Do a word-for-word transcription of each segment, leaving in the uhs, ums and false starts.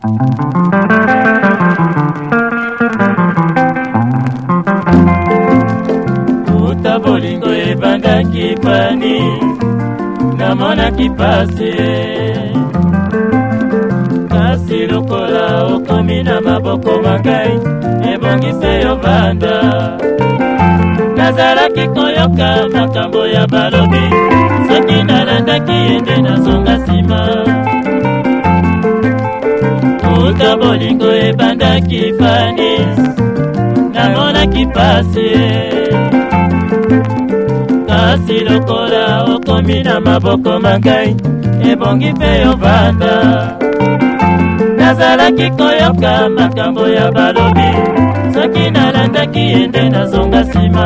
Uta bolingo ebandaki pani namonaki pasi kasi lokola okomi na maboko magai ebongise yo vanda nazalaki koyoka makambo ya balobi soki nalandaki ende nazonga nsima uta bolingo ebandaki fani namonaki pasi kasi lokola okomi na maboko magai ebongi mpe yo vanda nazalaki koyoka makambo ya balobi soki nalandaki ende nazonga nsima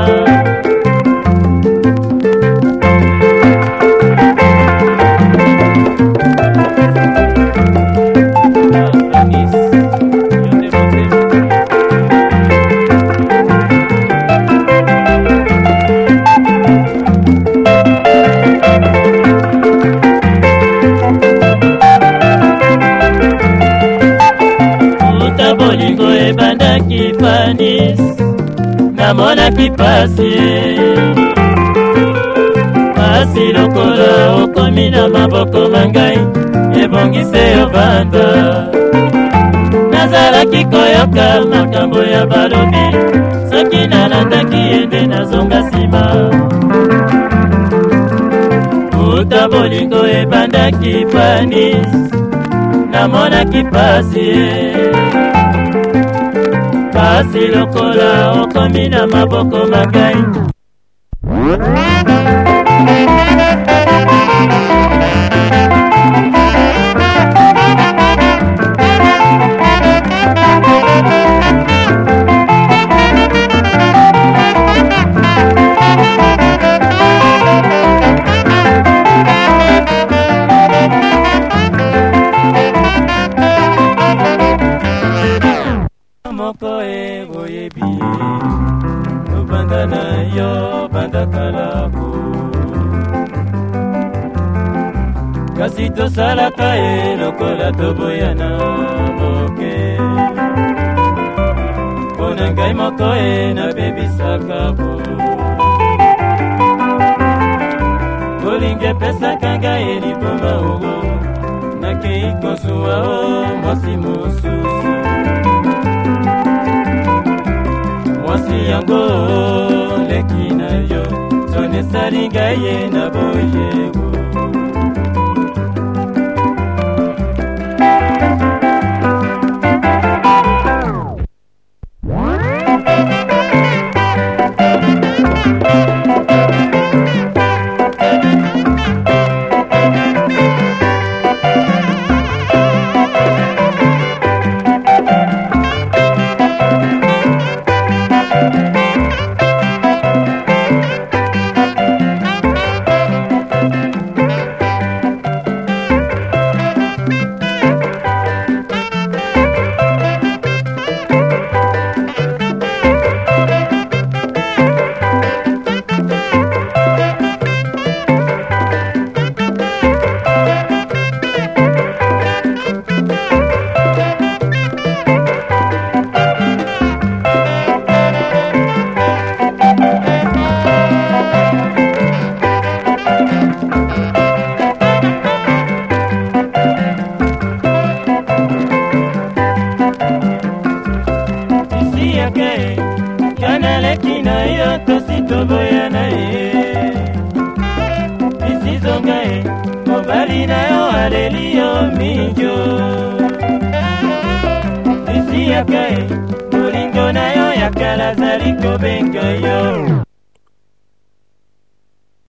bolingo ebandaki panis namonaki pasi pasi lokola okomi na maboko mangai ebongise yo vanda nazalaki koyoka makambo ya balobi soki nalandaki ende nazonga nsima uta bolingo ebandaki panis namonaki pasi pasi lokola okomi na maboko magai moko eboyebi obanda na yo bandakalaku kasi tosalaka ye lokola toboyana moke mpona ngai moko ye nabebisaka bo bolingi epesaka ngai ye liboma ogo nakei kozuwa o mwasi mosusu mwasi yango leki na yo sone esali ngai ye na boyego kanaleki na yo tositoboyana ye isizonga ye mobali na yo aleli yo minjo isiyaka ye bolingo na yo yakala zali kobenga yo